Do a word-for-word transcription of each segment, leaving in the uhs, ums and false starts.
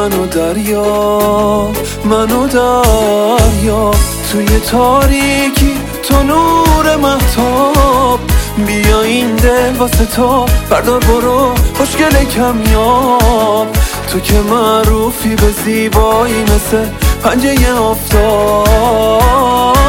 منو دریا، منو دریا، توی تاریکی تو نور مهتاب. بیا این دل واسه تو بردار برو خوشگل کمیاب. تو که معروفی به زیبایی مثل پنجه آفتاب.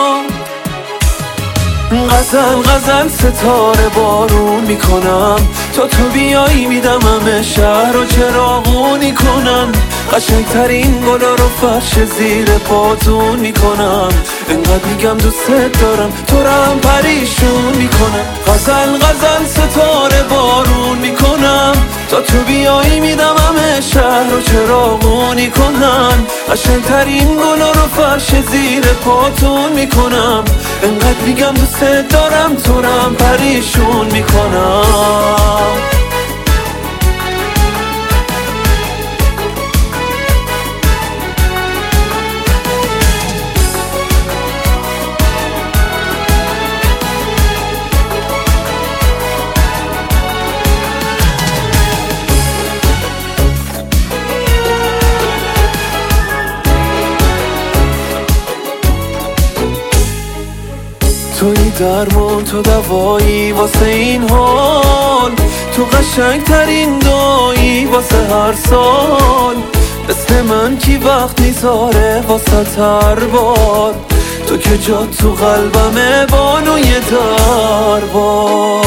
غزل غزل ستاره بارون میکنم، تا تو بیایی میدم همه شهر رو چراغونی کنن. قشنگترین گلا رو فرش زیر پاتون میکنم. انقدر میگم دوست دارم تو رو هم پریشون میکنم. غزل غزل ستاره بارون میکنم، تا تو بیایی میدم همه شهر رو چراغونی کنن. قشنگترین گلا رو فرش زیر پاتون میکنم. انقدر میگم دوست دارم تو رو هم پریشون میکنم. توی درمان تو دوایی واسه این حال، تو قشنگترین دایی واسه هر سال. مثل من کی وقت میذاره واسه هر بار، تو که جا تو قلبمه بانوی دربار.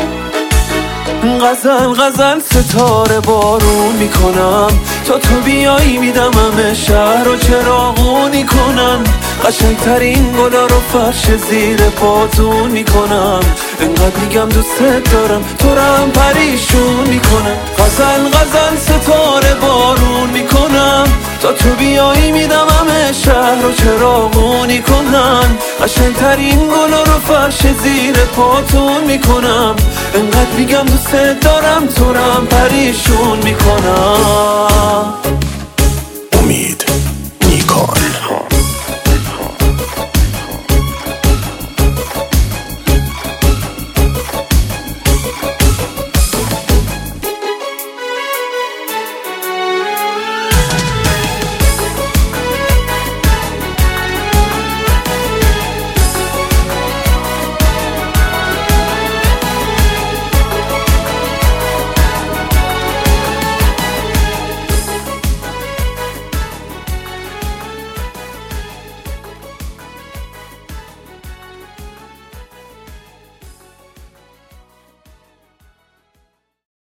غزل غزل ستاره بارون میکنم، تا تو بیایی میدم همه شهر رو چراغونی کنن. قشنگترین گلا رو فرش زیر پاتون میکنم. انقدر میگم دوست دارم تو رو هم پریشون میکنم. غزل غزل ستاره بارون میکنم، تا تو بیایی میدم همه شهر رو چراغونی کنن. قشنگترین گلا رو فرش زیر پاتون میکنم. انقدر میگم دوست دارم تو رو هم پریشون میکنم.